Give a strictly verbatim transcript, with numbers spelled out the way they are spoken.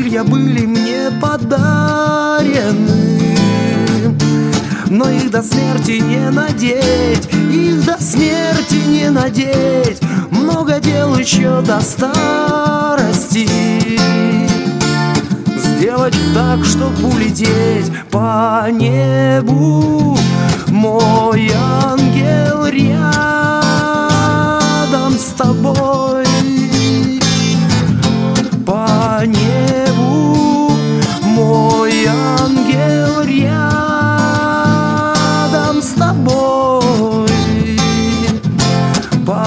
крылья были мне подарены, но их до смерти не надеть, их до смерти не надеть. Много дел еще до старости, сделать так, чтоб улететь по небу. Мой ангел рядом с тобой.